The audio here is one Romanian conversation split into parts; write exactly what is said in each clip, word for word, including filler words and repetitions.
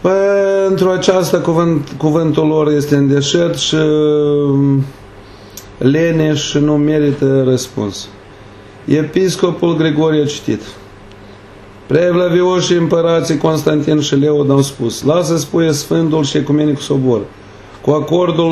Pentru aceasta cuvânt, cuvântul lor este în deșert și lene și nu merită răspuns. Episcopul Grigorie a citit: Preevlavioșii împărații Constantin și Leod au spus: lasă spune Sfântul și Ecumenicul Sobor, cu acordul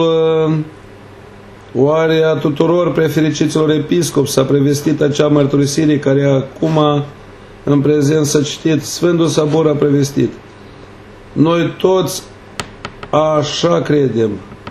oare a tuturor prefericiților episcopi s-a prevestit acea mărturisire care acum în prezent s-a citit. Sfântul Sobor a prevestit. Noi toți așa credem.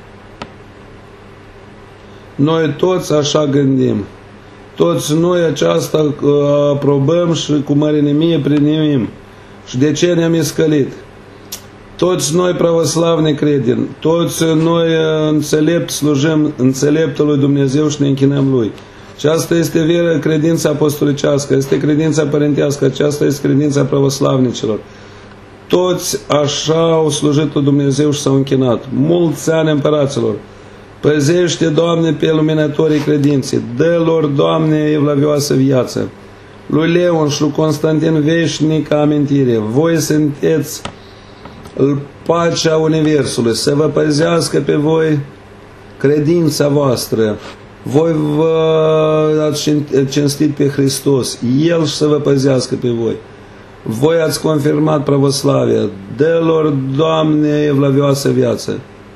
Noi toți așa gândim. Toți noi aceasta aprobăm și cu mărinimie primim. Și de ce ne-am iscălit? Toți noi pravoslavni credem. Toți noi înțelept slujim înțeleptului Dumnezeu și ne închinăm Lui. Și asta este vera, credința apostolicească, este credința părintească, aceasta este credința pravoslavnicilor. Toți așa au slujit Dumnezeu și s-au închinat. Mulți ani împăraților. Păzește, Doamne, pe luminătorii credinței. Dă-lor, Doamne, evlavioasă viață. Lui Leon și lui Constantin veșnică amintire. Voi sunteți pacea Universului. Să vă păzească pe voi credința voastră. Voi vă ați cinstit pe Hristos. El să vă păzească pe voi. Voi ați confirmat pravoslavia. Dă-lor, Doamne, evlavioasă viață.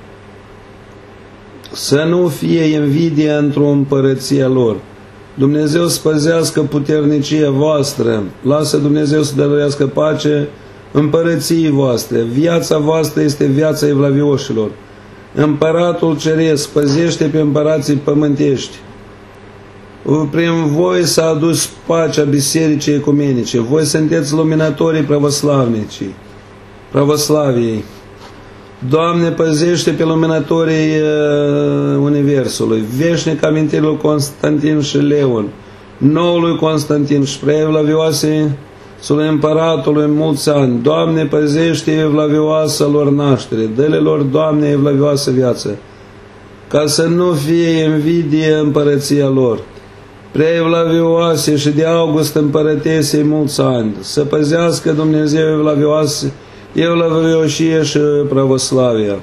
Să nu fie invidie într-o împărăție lor. Dumnezeu să păzească puternicia voastră. Lasă Dumnezeu să dăruiască pace împărăției voastre. Viața voastră este viața evlavioșilor. Împăratul Ceresc păzește pe împărații pământești. Prin voi s-a adus pacea bisericii ecumenice. Voi sunteți luminătorii pravoslavnicii, pravoslaviei. Doamne, păzește pe luminătorii uh, Universului, veșnic amintirilor Constantin și Leon, noului Constantin și preevlavioase sului împăratului mulți ani. Doamne, păzește evlavioasă lor naștere, dă-le lor, Doamne, evlavioasă viață, ca să nu fie invidie împărăția lor. Preevlavioase și de August împărătesei mulți ani, să păzească Dumnezeu evlavioase, evlavioșie și pravoslavia.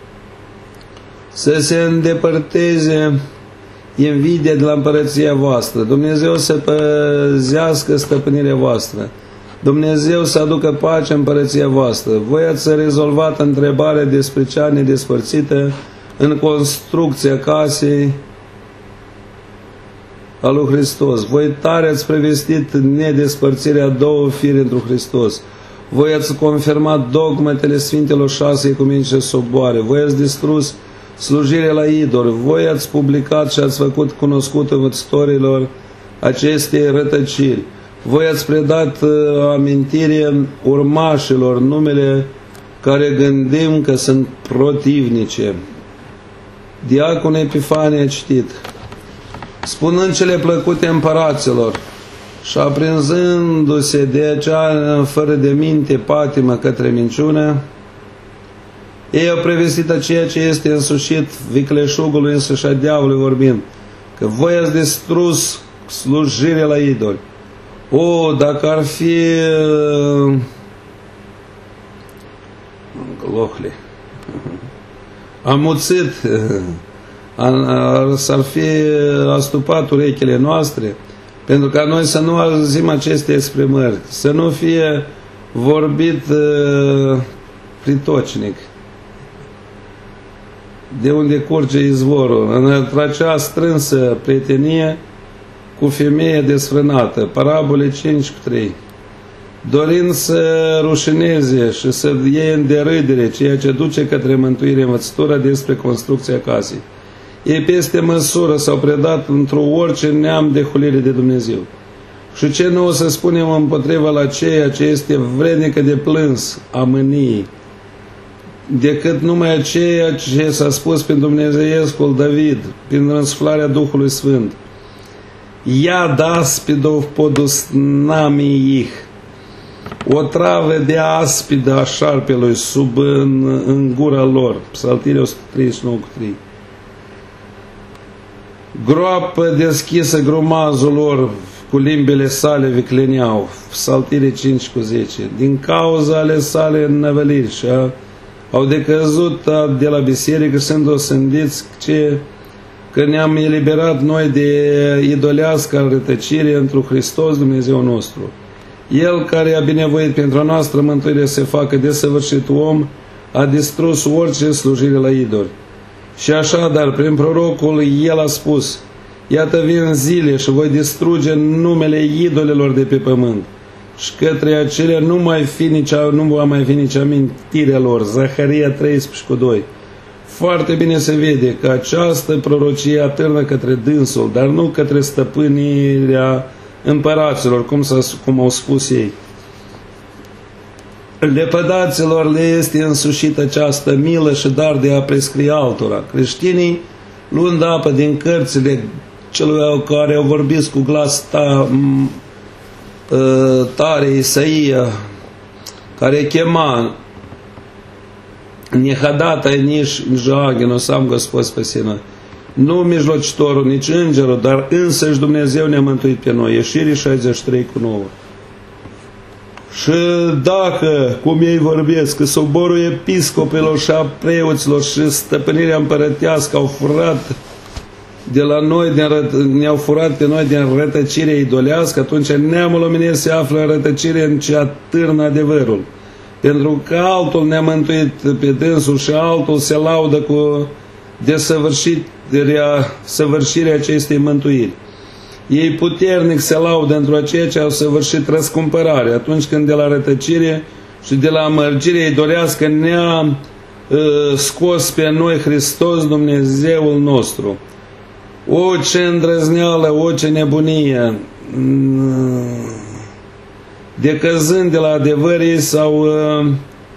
Să se îndepărteze invidia de la împărăția voastră. Dumnezeu să păzească stăpânirea voastră. Dumnezeu să aducă pace în împărăția voastră. Voi ați rezolvat întrebarea despre cea nedespărțită în construcția casei a lui Hristos. Voi tare ați prevestit nedespărțirea două firi într-un Hristos. Voi ați confirmat dogmatele Sfintelor șase ecumenice soboare. Voi ați distrus slujirea la idoli. Voi ați publicat și ați făcut cunoscut învățătorilor acestei rătăciri. Voi ați predat uh, amintire urmașilor numele care gândim că sunt protivnice. Diacon Epifanie a citit: spunând cele plăcute împăraților și aprinzându-se de acea fără de minte patimă către minciună, ei au prevestit a ceea ce este însușit vicleșugului însuși a diavolului vorbind, că voi ați distrus slujirea la idoli. O, dacă ar fi Lohli amuțit, s-ar fi astupat urechile noastre, pentru ca noi să nu auzim aceste exprimări, să nu fie vorbit uh, pritocnic, de unde curge izvorul, în acea strânsă prietenie cu femeia desfrânată, parabole cinci cu trei, dorind să rușineze și să iei în derâdere ceea ce duce către mântuire învățătura despre construcția casei. Ei peste măsură s-au predat într-o orice neam de hulire de Dumnezeu. Și ce nu o să spunem împotriva la ceea ce este vrednică de plâns a mâniei, decât numai aceea ce s-a spus prin Dumnezeiescul David, prin răsuflarea Duhului Sfânt. Iad aspidov podus nami ih, o travă de aspidă a șarpelui sub în, în gura lor. Psaltirea o sută treizeci și nouă cu trei. Groapă deschisă grumazul lor, cu limbile sale vicleneau, Psaltire cinci cu zece, din cauza ale sale înnăvăliri și a, au decăzut de la biserică, sunt osândiți ce, că ne-am eliberat noi de idolească rătăcire într Hristos Dumnezeu nostru. El care a binevoit pentru a noastră mântuire să se facă desăvârșit om, a distrus orice slujire la idoli. Și așadar, prin prorocul, el a spus: iată vin zile și voi distruge numele idolelor de pe pământ. Și către acelea nu, mai fi nici, nu va mai fi nici amintirea lor. Zaharia treisprezece cu doi. Foarte bine se vede că această prorocie atârnă către dânsul, dar nu către stăpânirea împăraților, cum, cum au spus ei. Lepădaților le este însușită această milă și dar de a prescrie altora. Creștinii, luând apă din cărțile celor care au vorbit cu glas ta, tare, Isaia, care chema Nehadata nici Jagin, o să am Gospod spăsi noi. Nu mijlocitorul, nici îngerul, dar însăși Dumnezeu ne-a mântuit pe noi. Ieșire șaizeci și trei cu nouă. Și dacă, cum ei vorbesc, că soborul episcopilor și a preoților și stăpânirea împărătească au furat de la noi, ne-au furat pe noi din rătăcire idolească, atunci neamul omenesc se află în rătăcire în ce atârnă adevărul. Pentru că altul ne-a mântuit pe dânsul și altul se laudă cu desăvârșirea săvârșirea acestei mântuiri. Ei puternic se laudă într-o aceea ce au săvârșit răscumpărare, atunci când de la rătăcire și de la amărgire idolească ne-a uh, scos pe noi Hristos Dumnezeul nostru. O, ce îndrăzneală, o, ce nebunie! Decăzând de la adevăr, ei s-au uh,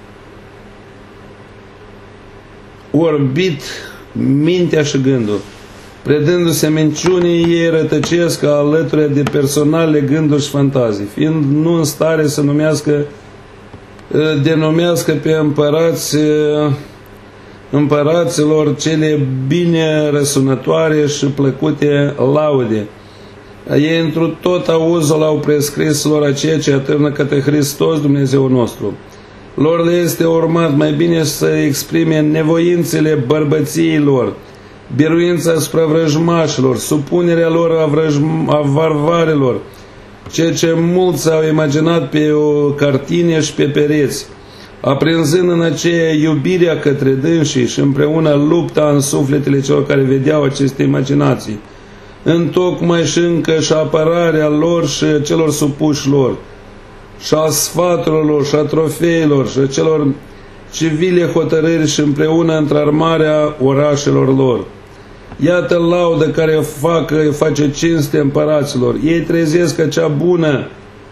orbit mintea și gândul. Predându-se minciunii, ei rătăcesc alături de personale gânduri și fantazii, fiind nu în stare să numească, denumească pe împărați, împăraților cele bine răsunătoare și plăcute laude. Ei întru tot auzul au prescris lor aceea ce atârnă către Hristos Dumnezeu nostru. Lor le este urmat mai bine să exprime nevoințele bărbăției lor, biruința asupra vrăjmașilor, supunerea lor a, vrăjm, a varvarelor, ceea ce mulți au imaginat pe o cartine și pe pereți, aprinzând în aceea iubirea către dânsii și împreună lupta în sufletele celor care vedeau aceste imaginații, întocmai și încă și apărarea lor și celor supuși lor, și a sfaturilor lor, și a trofeilor, și a celor civile hotărâri și împreună întrarmarea orașelor lor. Iată laudă care fac, face cinste împăraților. Ei trezesc că cea bună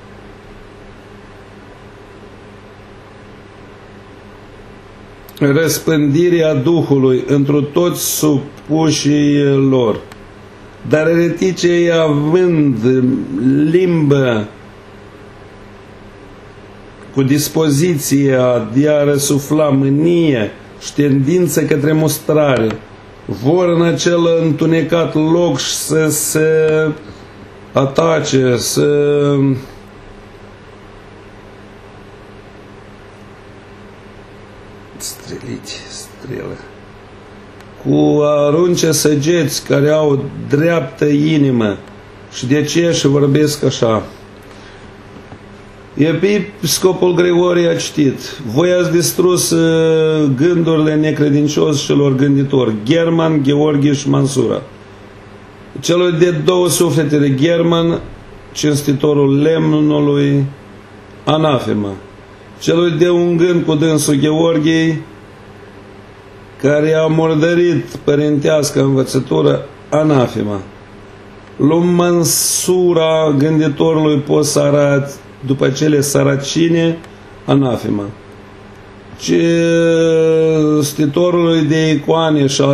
răspândirea Duhului întru toți supușii lor. Dar ereticii, având limbă cu dispoziția de a răsufla mânie și tendință către mustrare, vor în acel întunecat loc să se atace, să streliți, strelă, cu arunce săgeți care au dreaptă inimă și de aceea și vorbesc așa. Episcopul Grigorie a citit: voi ați distrus uh, gândurile necredincioșilor gânditori, German, Gheorghe și Mansura. Celor de două suflete de German, cinstitorul lemnului, anafema. Celor de un gând cu dânsul Gheorghe, care a murdărit părintească învățătură, anafema. Lui Mansura, gânditorului Posarat, după cele saracine, anafema. Cinstitorului de icoane și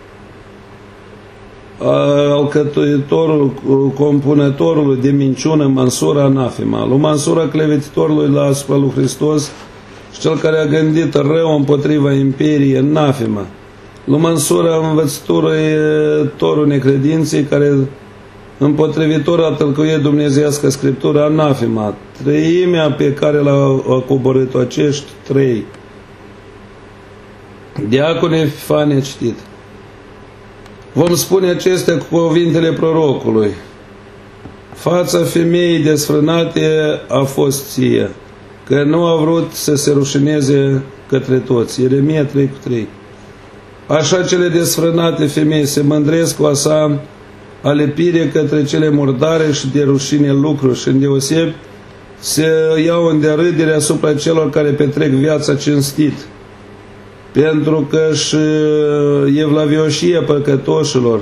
alcătuitorul, compunătorului de minciună, Mansura, anafema. Lui Mansura, clevetitorului la asupra lui Hristos și cel care a gândit rău împotriva imperiei, anafema. Lui Mansura, învățătorul necredinței, care împotrivitor a tălcuiei dumnezeiască Scriptura anafema, treimea pe care l-au coborât-o acești trei. Diacone Epifanie citit. Vom spune acestea cu cuvintele prorocului. Fața femeii desfrânate a fost ție, că nu a vrut să se rușineze către toți. Ieremia trei cu trei. Așa cele desfrânate femei se mândresc cu a sa alepire către cele murdare și de rușine lucruri și îndeosebi se iau în derâdere asupra celor care petrec viața cinstit, pentru că și evlavioșia păcătoșilor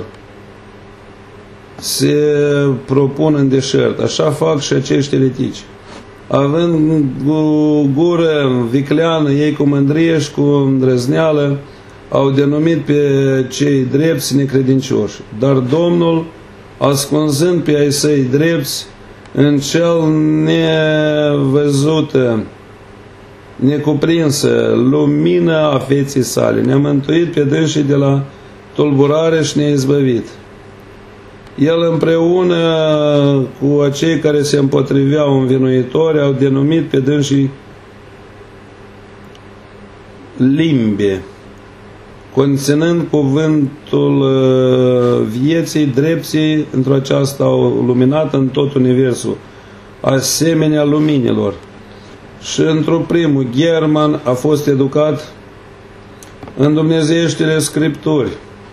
se propun în deșert. Așa fac și acești eretici. Având gură vicleană, ei cu mândrie și cu îndrăzneală au denumit pe cei drepți necredincioși. Dar Domnul, ascunzând pe ai săi drepți în cel nevăzută, necuprinsă lumină a feței sale, ne-a mântuit pe dânsii de la tulburare și ne-a izbăvit. El împreună cu acei care se împotriveau învinuitori au denumit pe dânsii limbe, conținând cuvântul vieții drepții, într-o aceasta au luminat în tot universul, asemenea luminilor. Și într-un primul, German a fost educat în dumnezeieștile Scripturi,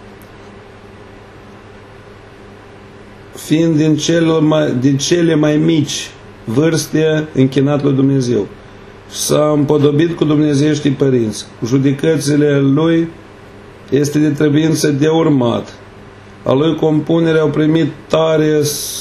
fiind din cele mai, din cele mai mici vârste închinat lui Dumnezeu. S-a împodobit cu dumnezeieștii părinți. Cu judecățile lui este de trebuință de urmat. A lui compunere au primit tare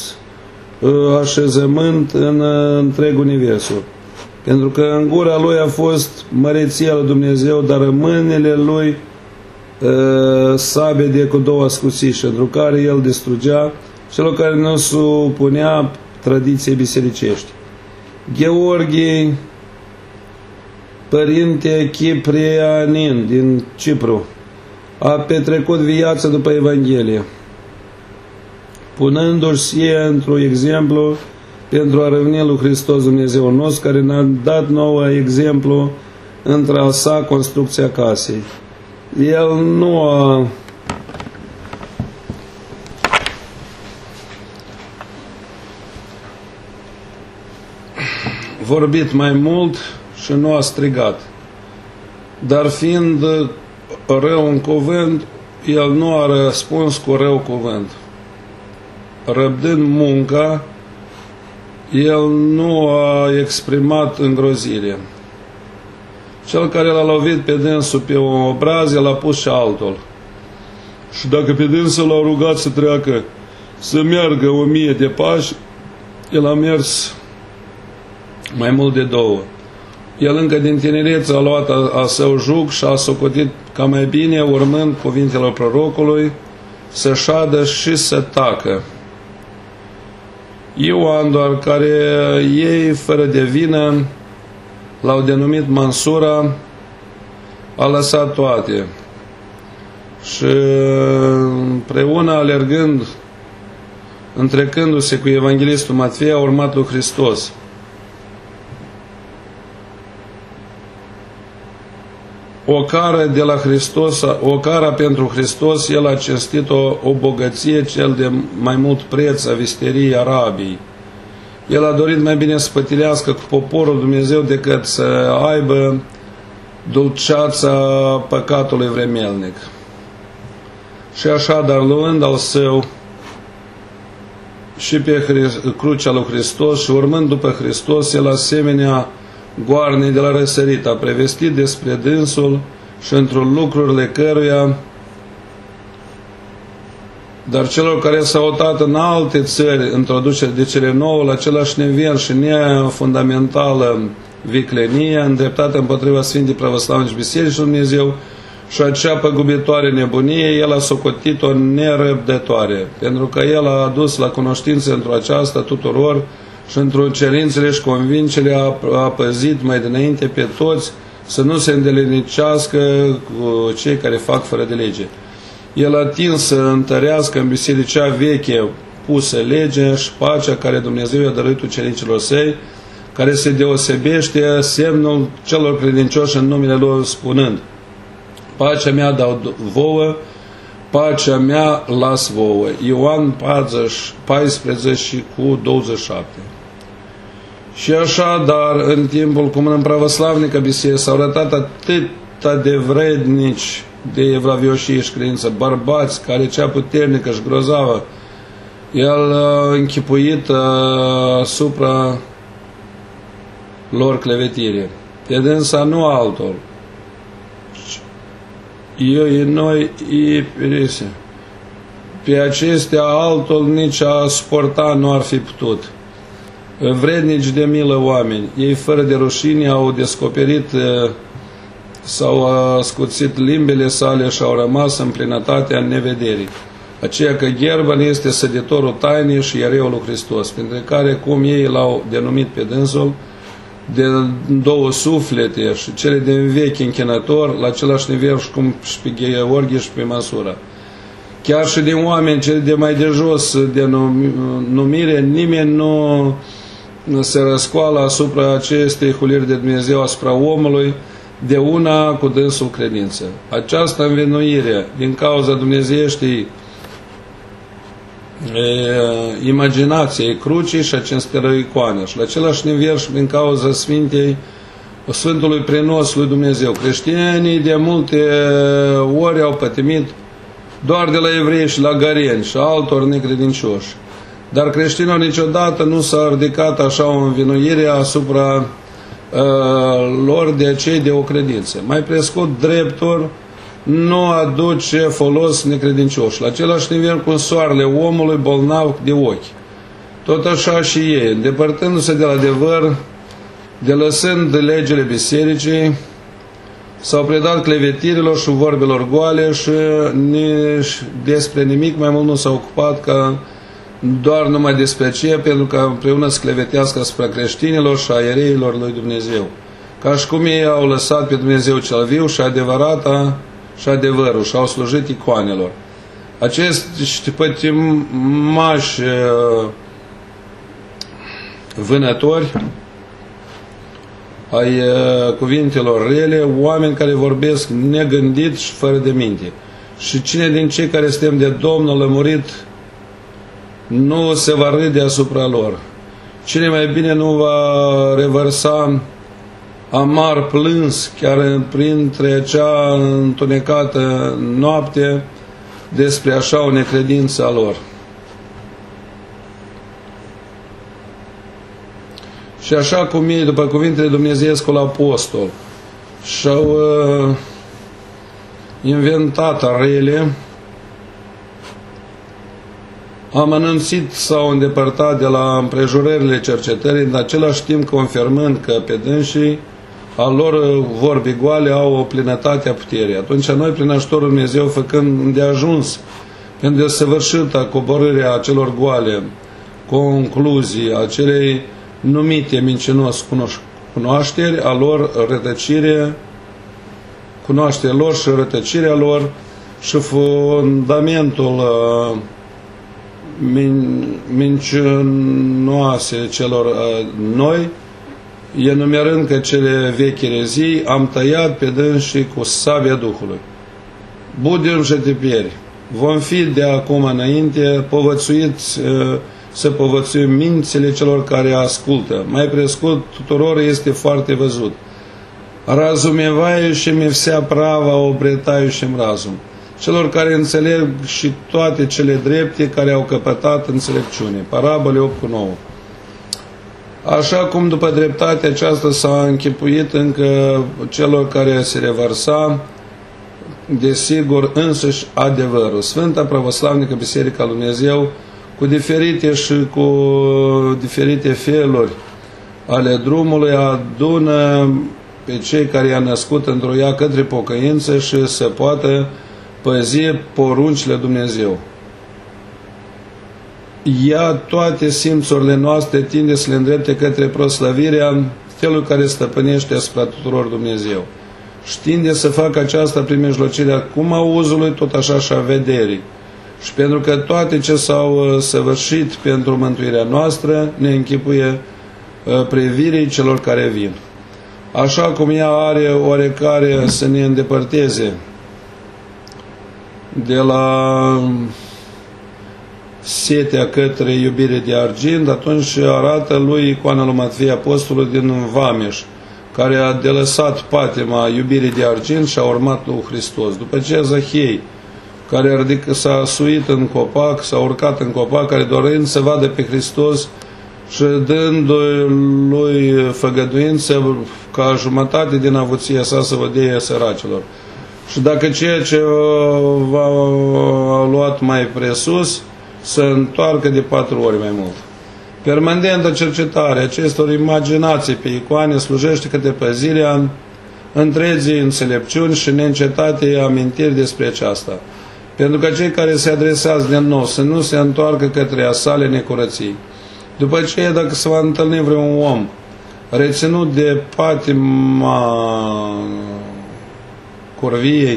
așezământ în întreg universul. Pentru că în gura lui a fost măreția lui Dumnezeu, dar în mâinile lui uh, sabie de cu două ascuțiși, pentru care el distrugea celor care nu supunea tradiției bisericești. Gheorghe, părinte Ciprianin din Cipru, a petrecut viața după Evanghelie, punându-și într-un exemplu pentru a reveni lui Hristos Dumnezeu nostru, care ne-a dat nouă exemplu între a sa construcția casei. El nu a vorbit mai mult și nu a strigat, dar fiind rău în cuvânt, el nu a răspuns cu rău cuvânt. Răbdând munca, el nu a exprimat îngrozire. Cel care l-a lovit pe dânsul pe un obraz, el a pus și altul. Și dacă pe dânsul l-a rugat să treacă, să meargă o mie de pași, el a mers mai mult de două. El încă din tinerețe a luat a, a său juc și a socotit ca mai bine, urmând cuvintele prorocului, să șadă și să tacă. Ioan, doar care ei, fără de vină, l-au denumit Mansura, a lăsat toate. Și împreună, alergând, întrecându-se cu evanghelistul Matfei, a urmat lui Hristos. O cară de la Hristos, o cară pentru Hristos, el a cinstit o, o bogăție, cel de mai mult preț a visteriei Arabiei. El a dorit mai bine să pătilească cu poporul Dumnezeu decât să aibă dulceața păcatului vremelnic. Și așa, dar luând al său și pe crucea lui Hristos și urmând după Hristos, el asemenea goarnei de la răsărit a prevestit despre dânsul și într-un lucrurile căruia, dar celor care s-au otat în alte țări introducere de cele nouă la același nivel și nefundamentală viclenie, îndreptată împotriva Sfintei Pravoslavnici Biserici Dumnezeu și acea păgubitoare nebunie, el a socotit-o nerăbdătoare, pentru că el a adus la cunoștință într-o aceasta tuturor și într-o cerințele și convingere a, a păzit mai dinainte pe toți să nu se îndelenicească cu cei care fac fără de lege. El a atins să întărească în bisericea veche pusă legea și pacea care Dumnezeu i-a dăruit ucenicilor săi, care se deosebește semnul celor credincioși în numele Lor, spunând: pacea mea dau vouă, pacea mea las vouă. Ioan paisprezece cu douăzeci și șapte. Și așa, dar în timpul cum în pravoslavnică biserică s-au arătat atâta de vrednici de evlavioșie și credință, bărbați care cea puternică și grozavă el a închipuit asupra lor clevetire. De dânsa nu altul. Eu e noi e perise. Pe acestea altul nici a suporta nu ar fi putut. Vrednici de milă oameni, ei fără de rușine au descoperit, s-au ascuțit limbile sale și au rămas în plinătatea nevederii. Aceea că Gherban este săditorul tainei și ereul lui Hristos, printre care, cum ei l-au denumit pe dânsul, de două suflete și cele din vechi închinător, la același nivel și cum și pe Gheorghe și pe măsură. Chiar și din oameni cele de mai de jos de numire, nimeni nu se răscoală asupra acestei huliri de Dumnezeu asupra omului, de una cu dânsul credință. Această învinuire din cauza dumnezeieștii imaginației crucii și a cinstitelor icoane și la același nivel și din cauza Sfintei Sfântului Prenos lui Dumnezeu. Creștinii de multe ori au pătimit doar de la evrei și la gareni și altor necredincioși. Dar creștinul niciodată nu s-a ridicat așa o învinuire asupra uh, lor de cei de o credință. Mai prescut, dreptul nu aduce folos necredincioși. La același nivel cu soarele omului bolnav de ochi. Tot așa și ei, îndepărtându-se de la adevăr, de lăsând legile bisericii, s-au predat clevetirilor și vorbelor goale și nici despre nimic mai mult nu s-au ocupat ca doar numai despre ce, pentru că împreună să clevetească asupra creștinilor și a ereilor lui Dumnezeu. Ca și cum ei au lăsat pe Dumnezeu cel viu și adevărata și adevărul și au slujit icoanelor. Acești pătimași vânători ai cuvintelor rele, oameni care vorbesc negândit și fără de minte. Și cine din cei care suntem de Domnul lămurit nu se va râde asupra lor? Cine mai bine nu va revărsa amar plâns chiar printre acea întunecată noapte despre așa o necredință a lor? Și așa cum ei, după cuvintele dumnezeiescul apostol, și-au uh, inventat rele, am anunțit sau îndepărtat de la împrejurările cercetării, în același timp confirmând că pe dânsii a lor vorbi goale au o plinătate a puterii. Atunci noi, prin ajutorul Dumnezeu, făcând îndeajuns pentru desăvârșită coborârea acelor goale concluzii, acelei numite mincinos cunoașteri a lor, rătăcire, cunoașterea lor și rătăcirea lor și fundamentul uh, min, mincinoase celor uh, noi, enumerând că cele vechi erezii, am tăiat pe dânsii cu sabia Duhului. Budim și teperi, vom fi de acum înainte povățuiți uh, să povățuim mințile celor care ascultă. Mai prescut, tuturor este foarte văzut. Razumevaiu-și-mi vsea prava obretaiu-și-mi razum. Celor care înțeleg și toate cele drepte care au căpătat înțelepciune. Parabole opt cu nouă. Așa cum după dreptatea aceasta s-a închipuit încă celor care se revărsa, desigur, însăși adevărul. Sfânta Pravoslavnică Biserica lui Dumnezeu, cu diferite și cu diferite feluri ale drumului, adună pe cei care i-a născut într-o ea către pocăință și să poată păzi poruncile Dumnezeu. Ea toate simțurile noastre tinde să le îndrepte către proslăvirea celui care stăpânește asupra tuturor Dumnezeu. Și tinde să facă aceasta prin mijlocirea cum auzului, tot așa și a vederii. Și pentru că toate ce s-au săvârșit pentru mântuirea noastră ne închipuie privirii celor care vin. Așa cum ea are oarecare să ne îndepărteze de la setea către iubire de argint, atunci arată lui icoana lui Matvei Apostolul din Vameș, care a delăsat patima iubirii de argint și a urmat lui Hristos. După ce Zahei, care adică s-a suit în copac, s-a urcat în copac, care dorind să vadă pe Hristos și dându-lui făgăduință ca jumătate din avuția sa să vă dea săracilor. Și dacă ceea ce v-a luat mai presus, să întoarcă de patru ori mai mult. Permanentă cercetare acestor imaginații pe icoane slujește către păzirea întregii înțelepciuni și neîncetate amintiri despre aceasta. Pentru că cei care se adresează din nou să nu se întoarcă către a sale necurății. După aceea, dacă se va întâlni vreun om reținut de patima curviei,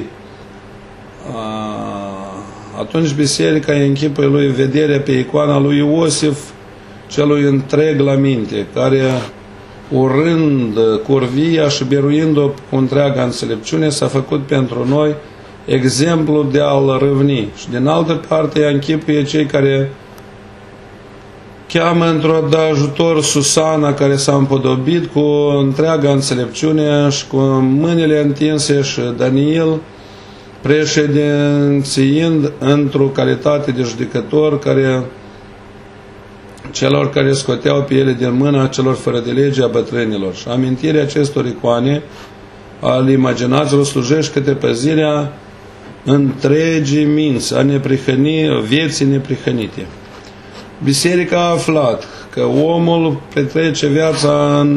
atunci biserica îi închipuie lui vederea pe icoana lui Iosif celui întreg la minte, care, urând curvia și biruind-o cu întreaga înțelepciune, s-a făcut pentru noi exemplu de a-l râvni. Și din altă parte ea închipuie cei care cheamă într-o de ajutor Susana, care s-a împodobit cu întreaga înțelepciune și cu mâinile întinse, și Daniel, președințiind într-o calitate de judecător care celor care scoteau pe ele din mâna celor fără de lege a bătrânilor. Și amintirea acestor icoane al imaginațiilor slujește către păzirea întregii minți, a neprihăni, vieții neprihănite. Biserica a aflat că omul petrece viața în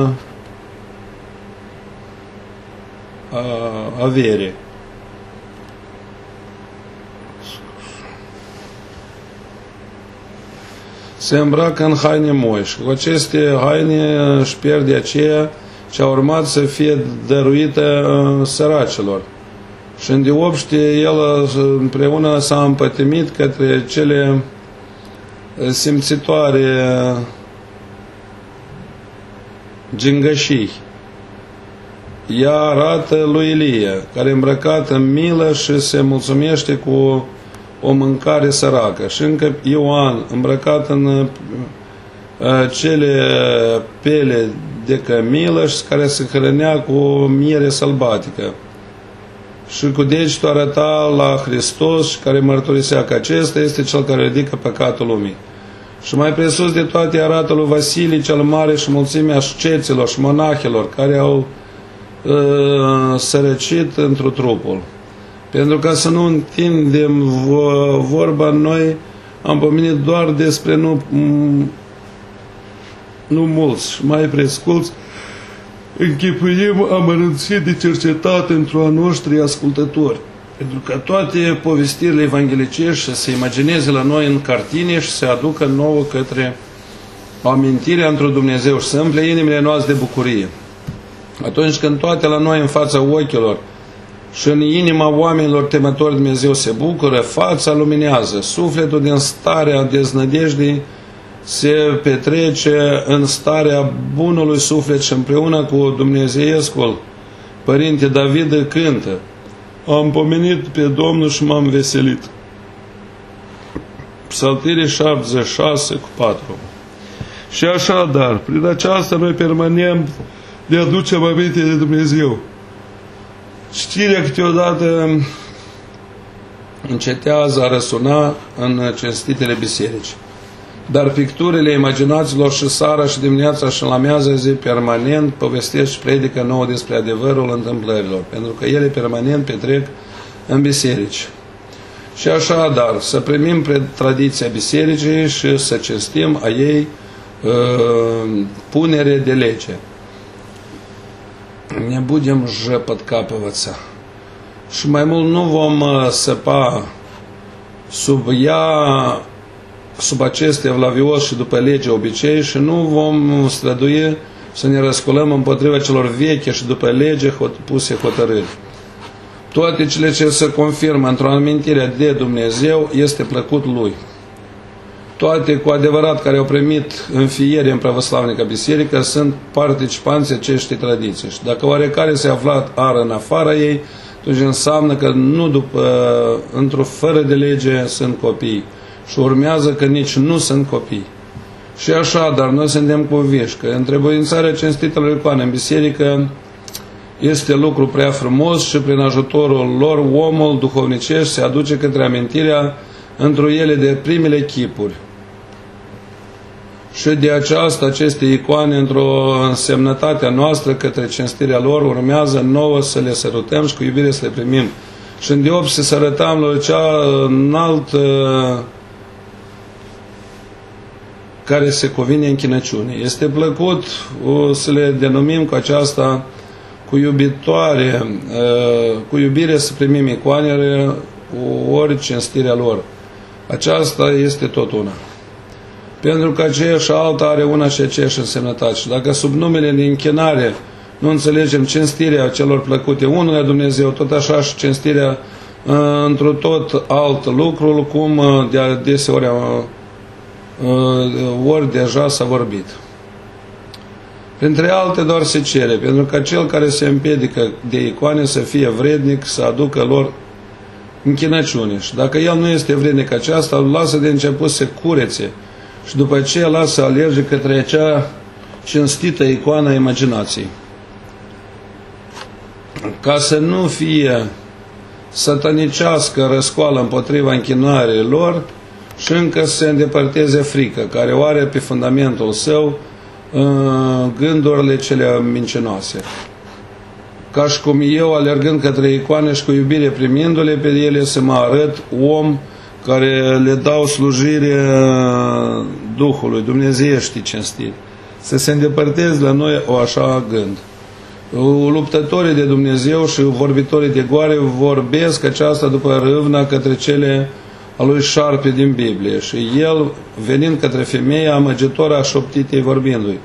avere. Se îmbracă în haine moi și cu aceste haine își pierde aceea ce a urmat să fie dăruită săracilor. Și îndeopște el împreună s-a împătimit către cele simțitoare gingășii. Ea arată lui Ilie, care îmbrăcat în milă și se mulțumește cu o mâncare săracă. Și încă Ioan, îmbrăcat în uh, cele pele de cămilă și care se hrănea cu miere sălbatică. Și cu degetul arăta la Hristos și care mărturisea că acesta este cel care ridică păcatul lumii. Și mai presus de toate arată lui Vasilie cel Mare și mulțimea asceților și monahilor care au uh, sărăcit într-un trupul. Pentru ca să nu întindem vorba, noi am pomenit doar despre nu, nu mulți, mai presculți, închipuim amărânțit de cercetat într-o a noștri ascultători. Pentru că toate povestirile evanghelicești se imagineze la noi în cartine și se aducă nouă către amintirea într-un Dumnezeu și să împle inimile noastre de bucurie. Atunci când toate la noi în fața ochilor și în inima oamenilor temători de Dumnezeu se bucură, fața luminează, sufletul din starea deznădejdii se petrece în starea bunului suflet și împreună cu Dumnezeiescul Părinte David cântă: am pomenit pe Domnul și m-am veselit. Psaltirii șaptezeci și șase cu patru. Și așadar, prin aceasta noi permanent ne aducem aminte de Dumnezeu. Știrea câteodată încetează a răsuna în cinstitele biserici. Dar picturile imaginațiilor și seara și dimineața și la miază zi permanent povestesc și predică nouă despre adevărul întâmplărilor, pentru că ele permanent petrec în biserici. Și așadar, să primim tradiția bisericii și să cinstim a ei uh, punere de lege. Ne budem jăpătcapăvăța. Și mai mult nu vom săpa sub ea, sub aceste evlavios și după lege obicei și nu vom strădui să ne răsculăm împotriva celor veche și după lege puse hotărâri. toate cele ce se confirmă într-o amintire de Dumnezeu este plăcut Lui. Toate cu adevărat care au primit înfiere în pravoslavnică biserică sunt participanți acestei tradiții. Și dacă oarecare se aflat ară în afara ei, atunci înseamnă că nu după, într-o fără de lege sunt copii. Și urmează că nici nu sunt copii. Și așa, dar noi suntem convinși că întrebuințarea cinstitelor icoane în biserică este lucru prea frumos și prin ajutorul lor omul duhovnicești se aduce către amintirea într-o ele de primele chipuri. Și de aceasta aceste icoane, într-o însemnătatea noastră către cinstirea lor, urmează nouă să le sărutăm și cu iubire să le primim. Și îndeopi să se arătăm la cea înaltă care se cuvine închinăciune. Este plăcut o să le denumim cu aceasta, cu iubitoare, cu iubire să primim icoanele, ori cinstirea lor. Aceasta este tot una. Pentru că aceea și alta are una și aceeași însemnătate. Și dacă sub numele de închinare nu înțelegem cinstirea celor plăcute unul la Dumnezeu, tot așa și cinstirea într-un tot alt lucru, cum de adeseori ori deja s-a vorbit. Printre alte doar se cere, pentru că cel care se împiedică de icoane să fie vrednic să aducă lor închinăciune. Și dacă el nu este vrednic aceasta, îl lasă de început să curețe și după aceea lasă să alerge către acea cinstită icoană a imaginației. Ca să nu fie satanicească răscoală împotriva închinării lor și încă să se îndepărteze frică, care o are pe fundamentul său gândurile cele mincinoase. Ca și cum eu, alergând către icoane și cu iubire primindu-le pe ele, să mă arăt om care le dau slujire Duhului, dumnezeiești cinstiri. Să se îndepărteze la noi o așa gând. Luptătorii de Dumnezeu și vorbitorii de goare vorbesc aceasta după râvna către cele a lui șarpe din Biblie. Și el, venind către femeia amăgitoră, a șoptit ei vorbindu-i: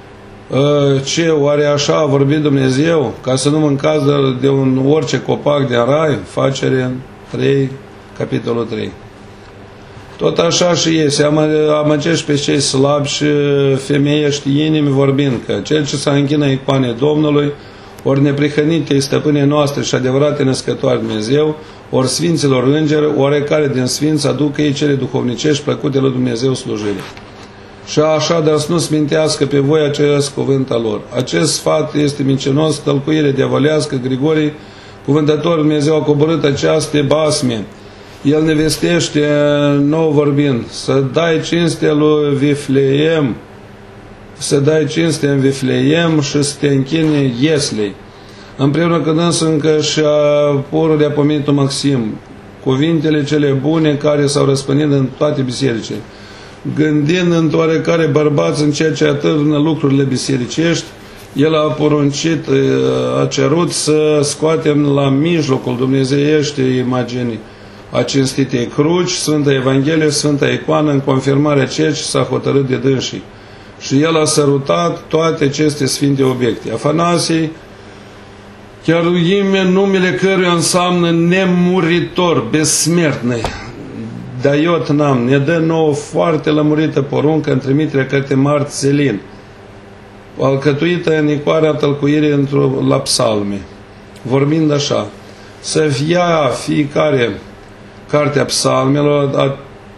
ce, oare așa a vorbit Dumnezeu? Ca să nu mâncați de un orice copac de rai? Facere trei, capitolul trei. Tot așa și ei se amăgește pe cei slabi și femeiești inimi vorbind că cel ce s-a închină icoane Domnului, ori neprihănite stăpâne noastre și adevărate născătoare Dumnezeu, ori sfinților îngeri, oarecare din sfinți aducă ei cele duhovnicești plăcute lui Dumnezeu slujire. Și așa, dar să nu smintească pe voi acest cuvânt al lor. Acest sfat este mincinos, tălcuire diavolească. Grigorie, cuvântător Dumnezeu, a coborât această basme. El ne vestește nou vorbind: să dai cinste lui Vifleem, să dai cinste în Vifleem și să te închine Ieslei. Împreună cu dânsul încă și-a pururile apomenitul Maxim, cuvintele cele bune care s-au răspândit în toate bisericile. Gândind în oarecare bărbați în ceea ce atârnă lucrurile bisericești, el a poruncit, a cerut să scoatem la mijlocul dumnezeieștii imaginii a cinstitei cruci, Sfânta Evanghelie, Sfânta Icoană, în confirmarea ceea ce s-a hotărât de dânsii. Și el a sărutat toate aceste sfinte obiecte. Afanasie, chiar numele căruia înseamnă nemuritor, besmertne, Daiot Nam, ne dă nouă foarte lămurită poruncă în trimiterea către Marțelin, alcătuită în icoarea tălcuirii într-o la psalme, vorbind așa: să ia fiecare cartea psalmelor, a,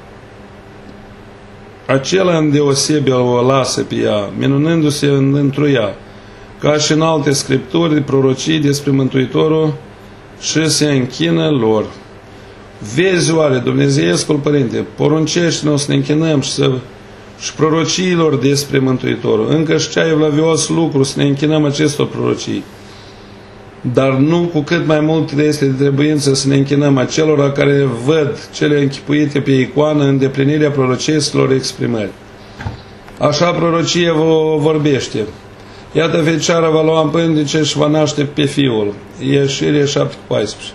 acela îndeosebe o lasă pe ea, minunându-se într-o ea, ca și în alte scripturi de prorocii despre Mântuitorul, și se închină lor. Vezi oare, Dumnezeiescul Părinte, poruncește-ne să ne închinăm și, să, și prorociilor despre Mântuitorul. Încă și cea evlavios lucru să ne închinăm acestor prorocii. Dar nu cu cât mai mult este de trebuință să ne închinăm acelora care văd cele închipuite pe icoană în îndeplinirea prorocieselor exprimări. Așa prorocie vă vorbește: iată, Fecioara va lua în pândice și va naște pe Fiul. Ieșire șapte paisprezece.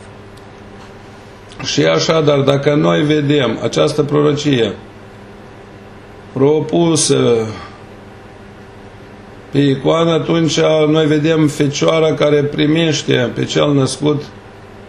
Și așa, dar dacă noi vedem această prorocie propusă pe icoană, atunci noi vedem Fecioara care primește pe cel născut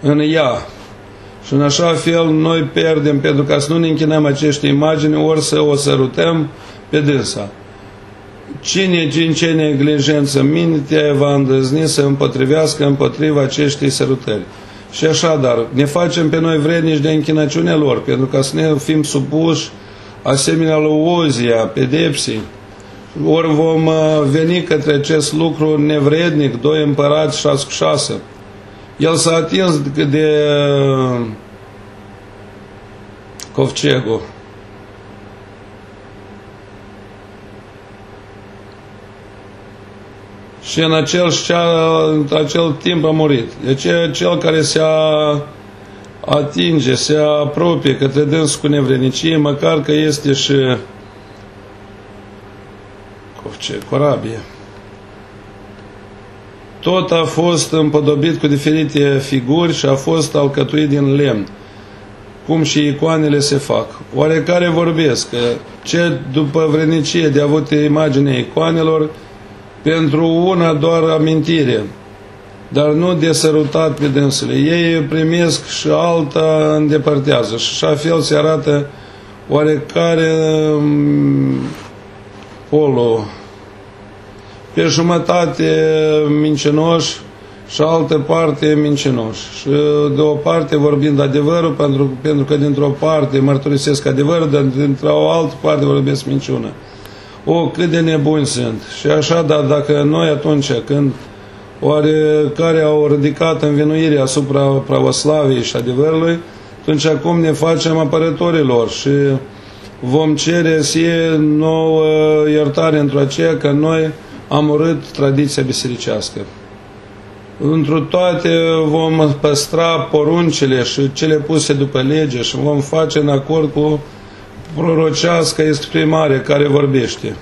în ea. Și în așa fel noi pierdem, pentru ca să nu ne închinăm aceste imagini, ori să o sărutăm pe dânsa. Cine din ce neglijență minte va îndrăzni să împotrivească împotriva acestei sărutări. Și așadar, ne facem pe noi vrednici de închinăciunea lor, pentru ca să ne fim supuși asemenea lui Ozia, pedepsii. Ori vom veni către acest lucru nevrednic, doi împărați șase cu șase. El s-a atins de Covcegul. Și în acel, în acel timp a murit. Deci cel care se atinge, se apropie către dânsul cu nevrednicie, măcar că este și Covceg, corabie. Tot a fost împodobit cu diferite figuri și a fost alcătuit din lemn, cum și icoanele se fac. Oarecare vorbesc că ce după vrednicie de avut imaginea icoanelor, pentru una doar amintire, dar nu de sărutat pe dânsele. Ei primesc și alta îndepărtează și așa fel se arată oarecare polo, pe jumătate mincinoși și altă parte mincinoși. Și de o parte vorbind adevărul, pentru, pentru că dintr-o parte mărturisesc adevărul, dar dintr-o altă parte vorbesc minciună. O, cât de nebuni sunt. Și așa, dar dacă noi atunci când oarecare au ridicat învinuirea asupra pravoslaviei și adevărului, atunci acum ne facem apărătorilor și vom cere sie nouă iertare într-o aceea că noi am urât tradiția bisericească. Întru toate vom păstra poruncile și cele puse după lege și vom face în acord cu prorocească exprimare care vorbește.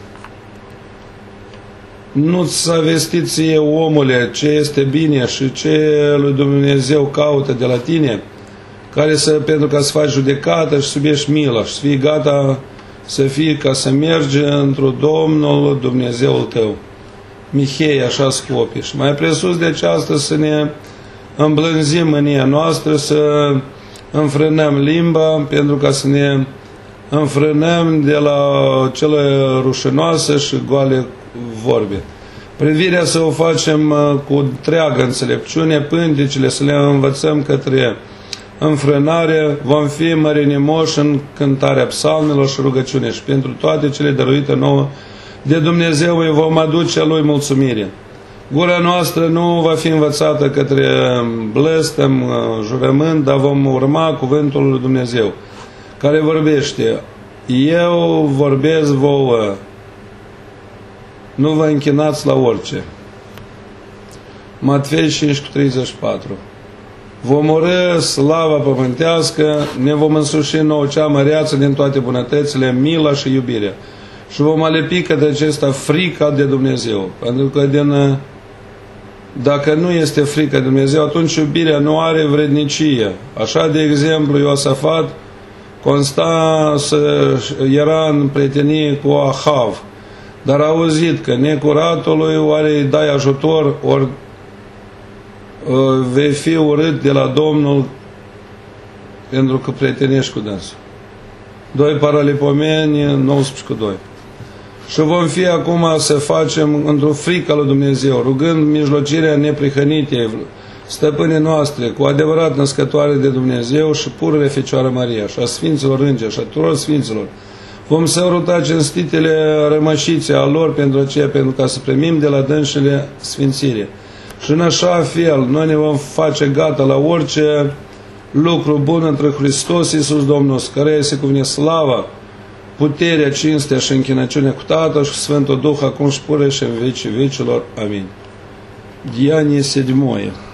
Nu-ți s-a vestit ție, omule, ce este bine și ce lui Dumnezeu caută de la tine, care să, pentru ca să faci judecată și să iubești mila și să fii gata să fii ca să mergi într-o Domnul Dumnezeul tău. Mihei, așa scopi. Și mai presus de aceasta să ne îmblânzim mânia noastră, să înfrânăm limba, pentru ca să ne înfrânăm de la cele rușinoase și goale vorbe. Privirea să o facem cu întreagă înțelepciune, pântecele să le învățăm către înfrânare, vom fi mărinimoși în cântarea psalmelor și rugăciune și pentru toate cele dăruite nouă de Dumnezeu îi vom aduce Lui mulțumire. Gura noastră nu va fi învățată către blestem, jurământ, dar vom urma cuvântul lui Dumnezeu, care vorbește: eu vorbesc vouă, nu vă închinați la orice. Matfei cinci treizeci și patru. Vom urâ slava pământească, ne vom însuși nouă cea măreață din toate bunătățile, mila și iubirea. Și vom alepi către acesta frica de Dumnezeu. Pentru că din, dacă nu este frica de Dumnezeu, atunci iubirea nu are vrednicie. Așa, de exemplu, Iosafat consta să era în prietenie cu Ahav, dar a auzit că necuratului oare îi dai ajutor, ori vei fi urât de la Domnul pentru că prietenești cu dânsul. doi Paralipomeni nouăsprezece cu doi. Și vom fi acum să facem într-o frică lui Dumnezeu, rugând mijlocirea neprihănitei stăpânii noastre, cu adevărat născătoare de Dumnezeu și purele Fecioară Maria și a Sfinților Îngeri și a tuturor Sfinților. Vom săruta cinstitele rămășițe a lor pentru aceea, pentru ca să primim de la dânsele sfințire. Și în așa fel noi ne vom face gata la orice lucru bun între Hristos Iisus Domnul, care se cuvine slava, puterea, cinstea și închinăciunea cu Tatăl și Sfântul Duh, acum și pure și în vecii vecilor. Amin. Деяние седьмое.